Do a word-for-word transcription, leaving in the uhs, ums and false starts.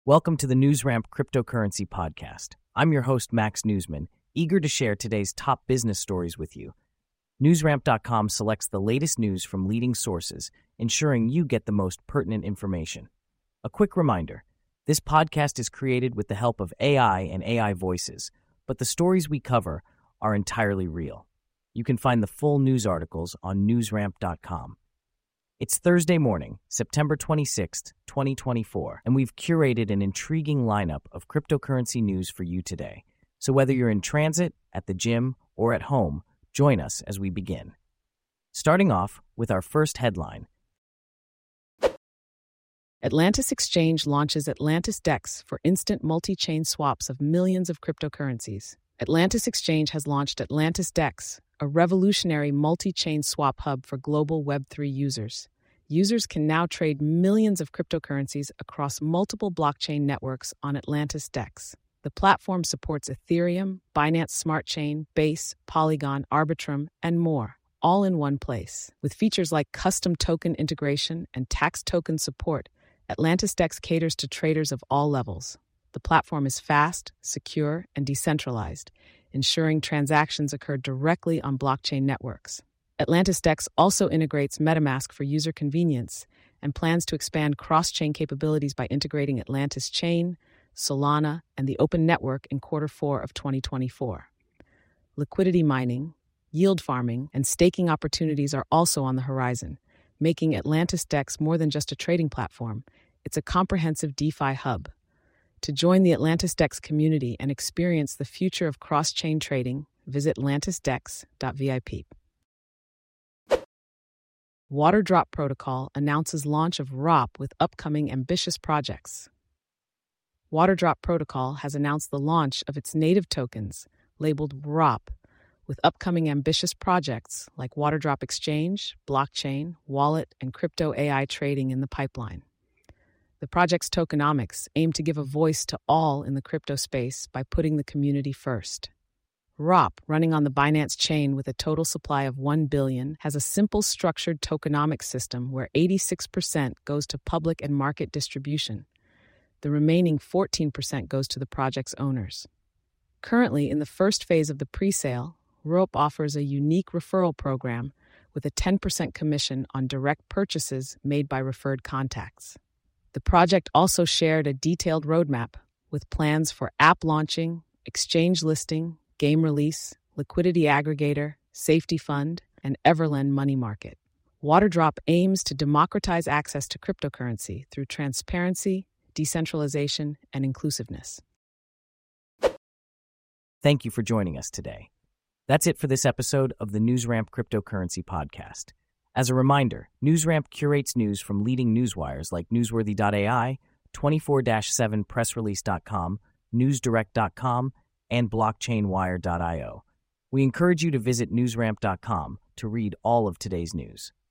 Welcome to the NewsRamp Cryptocurrency Podcast. I'm your host, Max Newsman, eager to share today's top business stories with you. NewsRamp dot com selects the latest news from leading sources, ensuring you get the most pertinent information. A quick reminder, this podcast is created with the help of A I and A I voices, but the stories we cover are entirely real. You can find the full news articles on NewsRamp dot com. It's Thursday morning, September twenty-sixth, twenty twenty-four, and we've curated an intriguing lineup of cryptocurrency news for you today. So whether you're in transit, at the gym, or at home, join us as we begin. Starting off with our first headline. Atlantis Exchange launches Atlantis DEX for instant multi-chain swaps of millions of cryptocurrencies. Atlantis Exchange has launched Atlantis DEX, a revolutionary multi-chain swap hub for global Web three users. Users can now trade millions of cryptocurrencies across multiple blockchain networks on Atlantis DEX. The platform supports Ethereum, Binance Smart Chain, Base, Polygon, Arbitrum, and more, all in one place. With features like custom token integration and tax token support, Atlantis DEX caters to traders of all levels. The platform is fast, secure, and decentralized, ensuring transactions occur directly on blockchain networks. Atlantis DEX also integrates MetaMask for user convenience and plans to expand cross-chain capabilities by integrating Atlantis Chain, Solana, and the Open Network in quarter four of twenty twenty-four. Liquidity mining, yield farming, and staking opportunities are also on the horizon, making Atlantis DEX more than just a trading platform. It's a comprehensive DeFi hub. To join the Atlantis DEX community and experience the future of cross-chain trading, visit atlantis dex dot v i p. Waterdrop Protocol announces launch of R O P with upcoming ambitious projects. Waterdrop Protocol has announced the launch of its native tokens, labeled R O P, with upcoming ambitious projects like Waterdrop Exchange, blockchain, wallet, and crypto A I trading in the pipeline. The project's tokenomics aim to give a voice to all in the crypto space by putting the community first. R O P, running on the Binance chain with a total supply of one billion, has a simple structured tokenomics system where eighty-six percent goes to public and market distribution. The remaining fourteen percent goes to the project's owners. Currently, in the first phase of the pre-sale, R O P offers a unique referral program with a ten percent commission on direct purchases made by referred contacts. The project also shared a detailed roadmap with plans for app launching, exchange listing, game release, liquidity aggregator, safety fund, and Everlend money market. Waterdrop aims to democratize access to cryptocurrency through transparency, decentralization, and inclusiveness. Thank you for joining us today. That's it for this episode of the NewsRamp Cryptocurrency Podcast. As a reminder, NewsRamp curates news from leading newswires like newsworthy dot a i, twenty-four seven press release dot com, newsdirect dot com, and blockchain wire dot i o. We encourage you to visit newsramp dot com to read all of today's news.